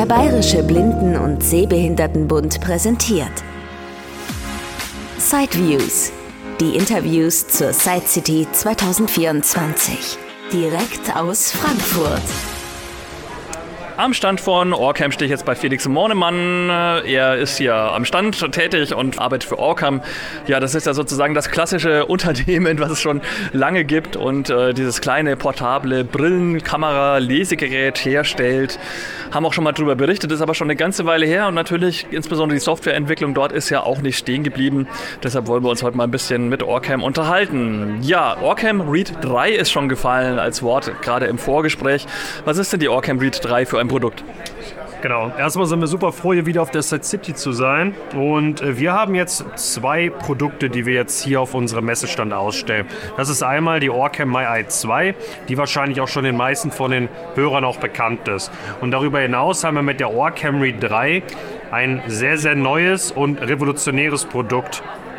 Der Bayerische Blinden- und Sehbehindertenbund präsentiert Sideviews, die Interviews zur Side City 2024, direkt aus Frankfurt. Am Stand von Orcam stehe ich jetzt bei Felix Mornemann. Er ist hier am Stand tätig und arbeitet für Orcam. Ja, das ist ja sozusagen das klassische Unternehmen, was es schon lange gibt und dieses kleine portable Brillenkamera-Lesegerät herstellt. Haben auch schon mal darüber berichtet, ist aber schon eine ganze Weile her und natürlich insbesondere die Softwareentwicklung dort ist ja auch nicht stehen geblieben. Deshalb wollen wir uns heute mal ein bisschen mit Orcam unterhalten. Ja, Orcam Read 3 ist schon gefallen als Wort, gerade im Vorgespräch. Was ist denn die Orcam Read 3 für ein Produkt? Genau, erstmal sind wir super froh, hier wieder auf der Side City zu sein und wir haben jetzt zwei Produkte, die wir jetzt hier auf unserem Messestand ausstellen. Das ist einmal die Orcam MyEye 2, die wahrscheinlich auch schon den meisten von den Hörern auch bekannt ist. Und darüber hinaus haben wir mit der Orcam Read 3 ein sehr, sehr neues und revolutionäres Produkt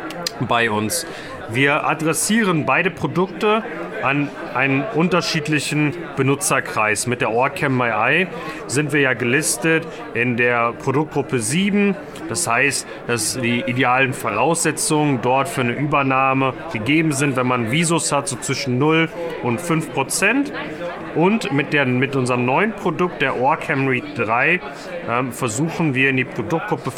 bei uns. Wir adressieren beide Produkte an einen unterschiedlichen Benutzerkreis. Mit der Orcam MyEye sind wir ja gelistet in der Produktgruppe 7. Das heißt, dass die idealen Voraussetzungen dort für eine Übernahme gegeben sind, wenn man Visus hat, so zwischen 0 und 5%. Und mit unserem neuen Produkt, der Orcam Read 3, versuchen wir in die Produktgruppe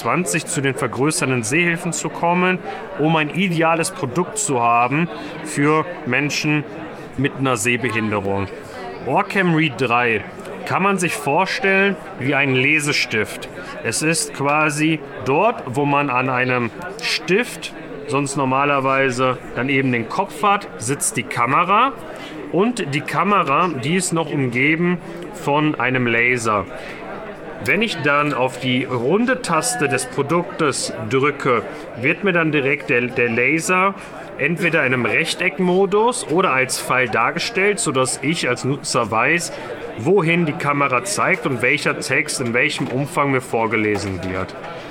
25 zu den vergrößernden Sehhilfen zu kommen, um ein ideales Produkt zu haben für Menschen mit einer Sehbehinderung. Orcam Read 3 kann man sich vorstellen wie ein Lesestift. Es ist quasi dort, wo man an einem Stift sonst normalerweise dann eben den Kopf hat, sitzt die Kamera. Und die Kamera, die ist noch umgeben von einem Laser. Wenn ich dann auf die runde Taste des Produktes drücke, wird mir dann direkt der Laser entweder in einem Rechteckmodus oder als Pfeil dargestellt, sodass ich als Nutzer weiß, wohin die Kamera zeigt und welcher Text in welchem Umfang mir vorgelesen wird.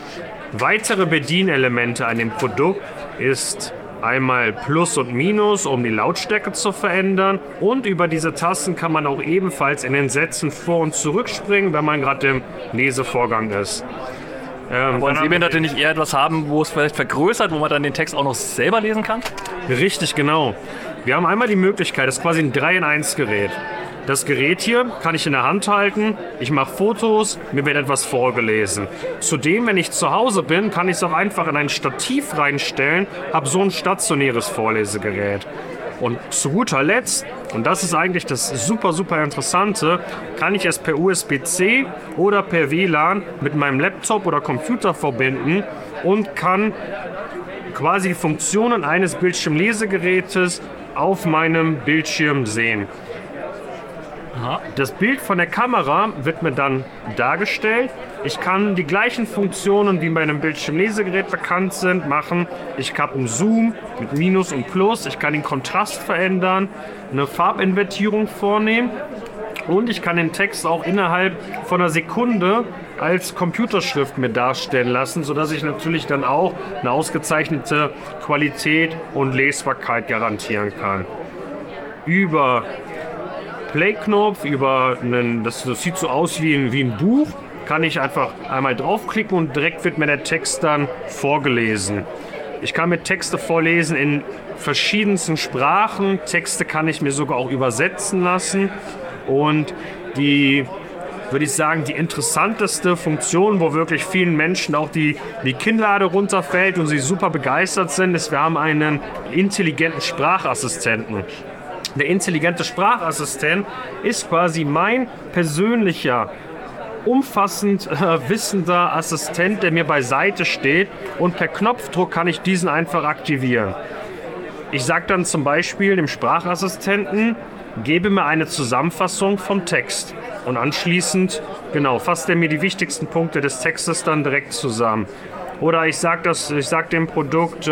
Weitere Bedienelemente an dem Produkt ist einmal Plus und Minus, um die Lautstärke zu verändern. Und über diese Tasten kann man auch ebenfalls in den Sätzen vor- und zurückspringen, wenn man gerade im Lesevorgang ist. Wollen Sehbehinderte nicht eher etwas haben, wo es vielleicht vergrößert, wo man dann den Text auch noch selber lesen kann? Richtig, genau. Wir haben einmal die Möglichkeit, das ist quasi ein 3-in-1-Gerät. Das Gerät hier kann ich in der Hand halten, ich mache Fotos, mir wird etwas vorgelesen. Zudem, wenn ich zu Hause bin, kann ich es auch einfach in ein Stativ reinstellen, habe so ein stationäres Vorlesegerät. Und zu guter Letzt, und das ist eigentlich das super, super Interessante, kann ich es per USB-C oder per WLAN mit meinem Laptop oder Computer verbinden und kann quasi die Funktionen eines Bildschirmlesegerätes auf meinem Bildschirm sehen. Das Bild von der Kamera wird mir dann dargestellt. Ich kann die gleichen Funktionen, die bei einem Bildschirmlesegerät bekannt sind, machen. Ich habe einen Zoom mit Minus und Plus. Ich kann den Kontrast verändern, eine Farbinvertierung vornehmen. Und ich kann den Text auch innerhalb von einer Sekunde als Computerschrift mir darstellen lassen, sodass ich natürlich dann auch eine ausgezeichnete Qualität und Lesbarkeit garantieren kann. Über Play-Knopf, das sieht so aus wie ein Buch, kann ich einfach einmal draufklicken und direkt wird mir der Text dann vorgelesen. Ich kann mir Texte vorlesen in verschiedensten Sprachen. Texte kann ich mir sogar auch übersetzen lassen. Und die interessanteste Funktion, wo wirklich vielen Menschen auch die Kinnlade runterfällt und sie super begeistert sind, ist, wir haben einen intelligenten Sprachassistenten. Der intelligente Sprachassistent ist quasi mein persönlicher, umfassend wissender Assistent, der mir beiseite steht und per Knopfdruck kann ich diesen einfach aktivieren. Ich sage dann zum Beispiel dem Sprachassistenten, gebe mir eine Zusammenfassung vom Text und anschließend, fasst er mir die wichtigsten Punkte des Textes dann direkt zusammen. Oder ich sage dem Produkt,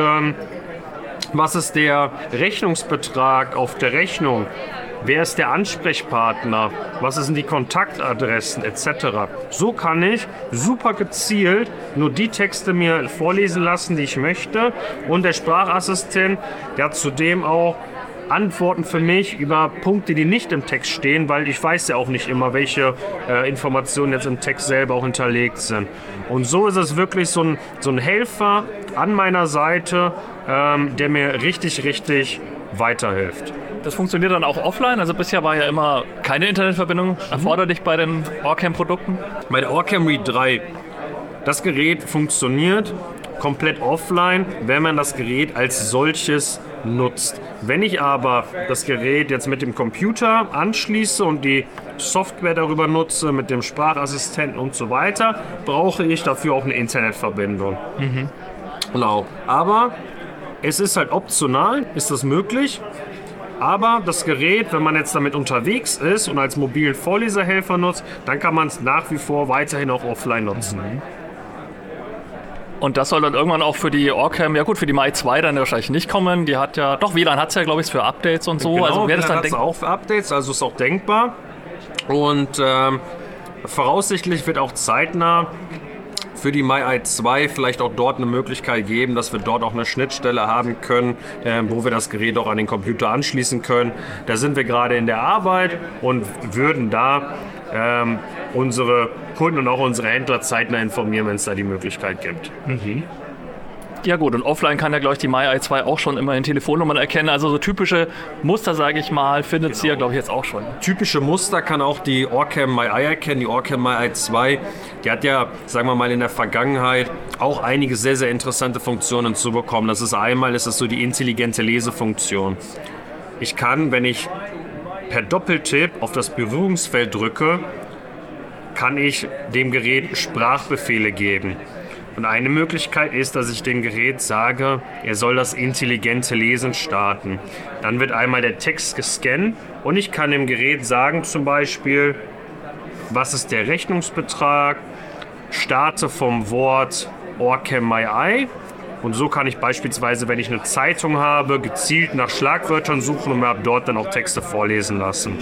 was ist der Rechnungsbetrag auf der Rechnung? Wer ist der Ansprechpartner? Was sind die Kontaktadressen etc.? So kann ich super gezielt nur die Texte mir vorlesen lassen, die ich möchte. Und der Sprachassistent, der hat zudem auch Antworten für mich über Punkte, die nicht im Text stehen, weil ich weiß ja auch nicht immer, welche Informationen jetzt im Text selber auch hinterlegt sind. Und so ist es wirklich so ein Helfer an meiner Seite, der mir richtig, richtig weiterhilft. Das funktioniert dann auch offline? Also bisher war ja immer keine Internetverbindung erforderlich bei den Orcam-Produkten? Bei der Orcam Read 3, das Gerät funktioniert komplett offline, wenn man das Gerät als solches nutzt. Wenn ich aber das Gerät jetzt mit dem Computer anschließe und die Software darüber nutze, mit dem Sprachassistenten und so weiter, brauche ich dafür auch eine Internetverbindung. Genau. Aber es ist halt optional, ist das möglich. Aber das Gerät, wenn man jetzt damit unterwegs ist und als mobilen Vorleserhelfer nutzt, dann kann man es nach wie vor weiterhin auch offline nutzen. Und das soll dann irgendwann auch für die Orcam, ja gut, für die Mai 2 dann wahrscheinlich nicht kommen. Die hat ja, doch WLAN hat es ja, glaube ich, für Updates und so. Genau, also wäre das dann auch für Updates, also ist auch denkbar. Und voraussichtlich wird auch zeitnah für die Mai 2 vielleicht auch dort eine Möglichkeit geben, dass wir dort auch eine Schnittstelle haben können, wo wir das Gerät auch an den Computer anschließen können. Da sind wir gerade in der Arbeit und würden da unsere Kunden und auch unsere Händler zeitnah informieren, wenn es da die Möglichkeit gibt. Ja gut, und offline kann ja, glaube ich, die Mai 2 auch schon immerhin Telefonnummern erkennen. Also so typische Muster, sage ich mal, findet sie ja, glaube ich, jetzt auch schon. Typische Muster kann auch die Orcam Mai erkennen. Die Orcam Mai 2, die hat ja, sagen wir mal, in der Vergangenheit auch einige sehr, sehr interessante Funktionen zu bekommen. Das ist einmal, ist es so die intelligente Lesefunktion. Ich kann, wenn ich per Doppeltipp auf das Berührungsfeld drücke, kann ich dem Gerät Sprachbefehle geben. Und eine Möglichkeit ist, dass ich dem Gerät sage, er soll das intelligente Lesen starten. Dann wird einmal der Text gescannt und ich kann dem Gerät sagen zum Beispiel, was ist der Rechnungsbetrag, starte vom Wort Orcam Mai. Und so kann ich beispielsweise, wenn ich eine Zeitung habe, gezielt nach Schlagwörtern suchen und mir ab dort dann auch Texte vorlesen lassen.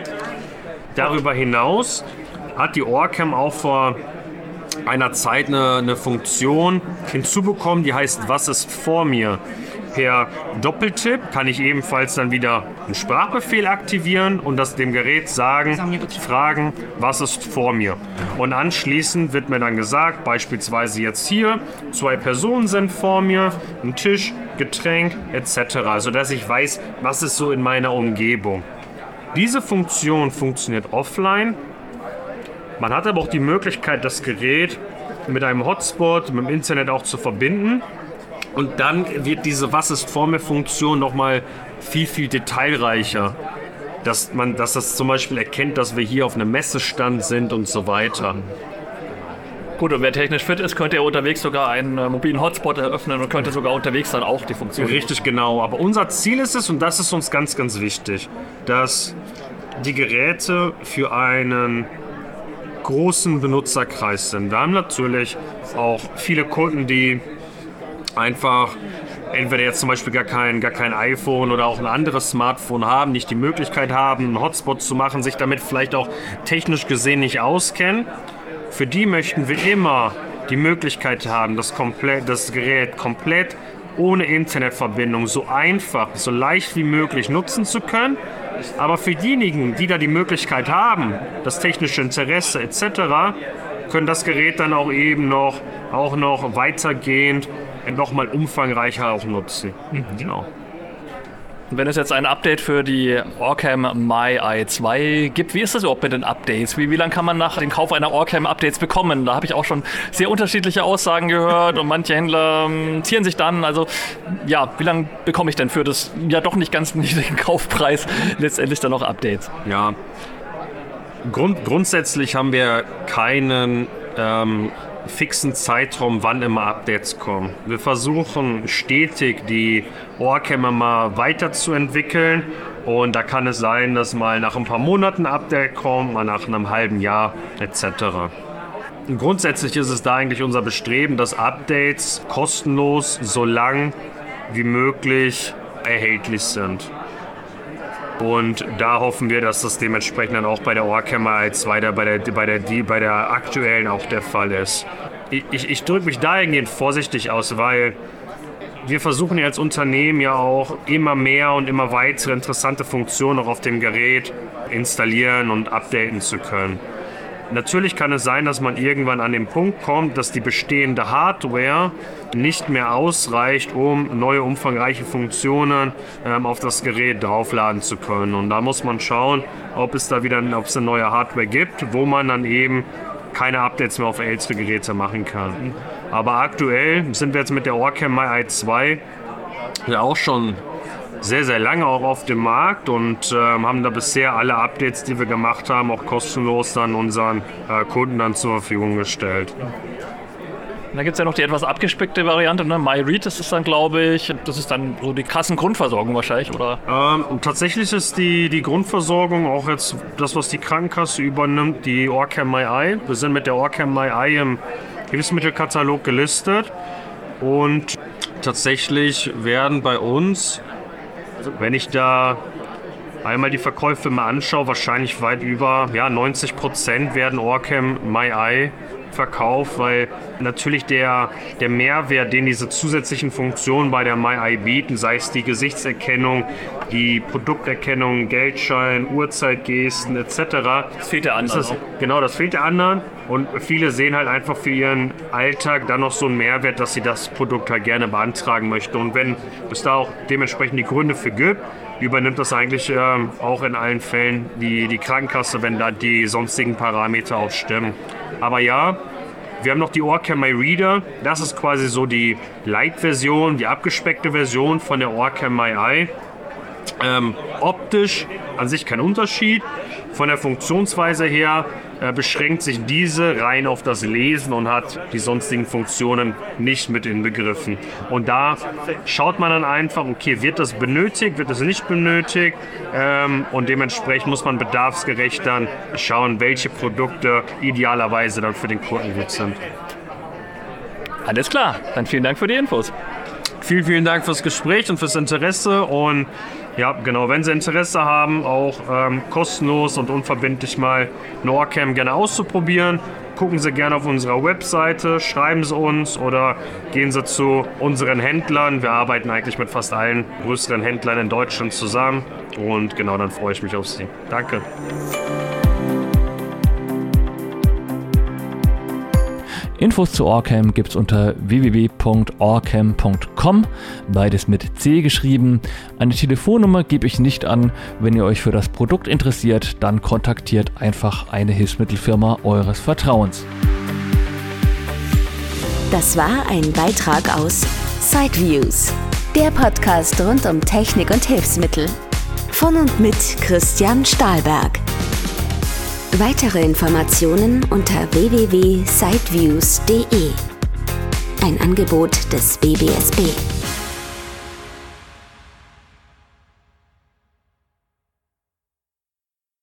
Darüber hinaus hat die Orcam auch vor einer Zeit eine Funktion hinzubekommen, die heißt, was ist vor mir? Per Doppeltipp kann ich ebenfalls dann wieder einen Sprachbefehl aktivieren und das dem Gerät fragen, was ist vor mir? Und anschließend wird mir dann gesagt, beispielsweise jetzt hier, 2 Personen sind vor mir, ein Tisch, Getränk etc., sodass ich weiß, was ist so in meiner Umgebung. Diese Funktion funktioniert offline. Man hat aber auch die Möglichkeit, das Gerät mit einem Hotspot, mit dem Internet auch zu verbinden. Und dann wird diese Was ist vor mir Funktion nochmal viel, viel detailreicher. Dass das zum Beispiel erkennt, dass wir hier auf einem Messestand sind und so weiter. Gut, und wer technisch fit ist, könnte ja unterwegs sogar einen mobilen Hotspot eröffnen und könnte sogar unterwegs dann auch die Funktion. Richtig, genau. Aber unser Ziel ist es, und das ist uns ganz, ganz wichtig, dass die Geräte für einen großen Benutzerkreis sind. Wir haben natürlich auch viele Kunden, die einfach entweder jetzt zum Beispiel gar kein iPhone oder auch ein anderes Smartphone haben, nicht die Möglichkeit haben, einen Hotspot zu machen, sich damit vielleicht auch technisch gesehen nicht auskennen. Für die möchten wir immer die Möglichkeit haben, das Gerät komplett ohne Internetverbindung so einfach, so leicht wie möglich nutzen zu können. Aber für diejenigen, die da die Möglichkeit haben, das technische Interesse etc., können das Gerät dann auch eben noch weitergehend nochmal umfangreicher auch nutzen. Genau. Wenn es jetzt ein Update für die Orcam Mai 2 gibt, wie ist das überhaupt mit den Updates? Wie lange kann man nach dem Kauf einer Orcam Updates bekommen? Da habe ich auch schon sehr unterschiedliche Aussagen gehört und manche Händler zieren sich dann. Also ja, wie lange bekomme ich denn für das ja doch nicht ganz niedrigen Kaufpreis letztendlich dann noch Updates? Ja, grundsätzlich haben wir keinen fixen Zeitraum, wann immer Updates kommen. Wir versuchen stetig die Orcam immer weiterzuentwickeln und da kann es sein, dass mal nach ein paar Monaten ein Update kommt, mal nach einem halben Jahr etc. Und grundsätzlich ist es da eigentlich unser Bestreben, dass Updates kostenlos so lang wie möglich erhältlich sind. Und da hoffen wir, dass das dementsprechend dann auch bei der Orcam Mai 2 bei der aktuellen auch der Fall ist. Ich drücke mich dahingehend vorsichtig aus, weil wir versuchen ja als Unternehmen ja auch immer mehr und immer weitere interessante Funktionen auch auf dem Gerät installieren und updaten zu können. Natürlich kann es sein, dass man irgendwann an den Punkt kommt, dass die bestehende Hardware nicht mehr ausreicht, um neue umfangreiche Funktionen auf das Gerät draufladen zu können. Und da muss man schauen, ob es eine neue Hardware gibt, wo man dann eben keine Updates mehr auf ältere Geräte machen kann. Aber aktuell sind wir jetzt mit der Orcam MyEye 2 ja auch schon sehr, sehr lange auch auf dem Markt und haben da bisher alle Updates, die wir gemacht haben, auch kostenlos dann unseren Kunden dann zur Verfügung gestellt. Da gibt es ja noch die etwas abgespeckte Variante, ne? MyRead ist das dann, glaube ich. Das ist dann so die Kassengrundversorgung wahrscheinlich, oder? Tatsächlich ist die Grundversorgung auch jetzt das, was die Krankenkasse übernimmt, die Orcam MyEye. Wir sind mit der Orcam MyEye im Hilfsmittelkatalog gelistet und tatsächlich werden bei uns, wenn ich da einmal die Verkäufe mal anschaue, wahrscheinlich weit über 90% werden Orcam MyEye verkauft, weil natürlich der Mehrwert, den diese zusätzlichen Funktionen bei der MyEye bieten, sei es die Gesichtserkennung, die Produkterkennung, Geldschein, Uhrzeitgesten etc. Das fehlt der anderen. Genau, das fehlt der anderen und viele sehen halt einfach für ihren Alltag dann noch so einen Mehrwert, dass sie das Produkt halt gerne beantragen möchten. Und wenn es da auch dementsprechend die Gründe für gibt, übernimmt das eigentlich auch in allen Fällen die Krankenkasse, wenn da die sonstigen Parameter auch stimmen. Aber ja, wir haben noch die Orcam MyReader. Das ist quasi so die Light-Version, die abgespeckte Version von der Orcam MyEye. Optisch an sich kein Unterschied. Von der Funktionsweise her beschränkt sich diese rein auf das Lesen und hat die sonstigen Funktionen nicht mit inbegriffen. Und da schaut man dann einfach, okay, wird das benötigt, wird das nicht benötigt? Und dementsprechend muss man bedarfsgerecht dann schauen, welche Produkte idealerweise dann für den Kunden gut sind. Alles klar, dann vielen Dank für die Infos. Vielen, vielen Dank fürs Gespräch und fürs Interesse und ja, genau, wenn Sie Interesse haben, auch kostenlos und unverbindlich mal eine Orcam gerne auszuprobieren, gucken Sie gerne auf unserer Webseite, schreiben Sie uns oder gehen Sie zu unseren Händlern. Wir arbeiten eigentlich mit fast allen größeren Händlern in Deutschland zusammen und genau, dann freue ich mich auf Sie. Danke. Infos zu Orcam gibt's unter www.orcam.com, beides mit C geschrieben. Eine Telefonnummer gebe ich nicht an. Wenn ihr euch für das Produkt interessiert, dann kontaktiert einfach eine Hilfsmittelfirma eures Vertrauens. Das war ein Beitrag aus Sideviews, der Podcast rund um Technik und Hilfsmittel. Von und mit Christian Stahlberg. Weitere Informationen unter www.sideviews.de. Ein Angebot des BBSB.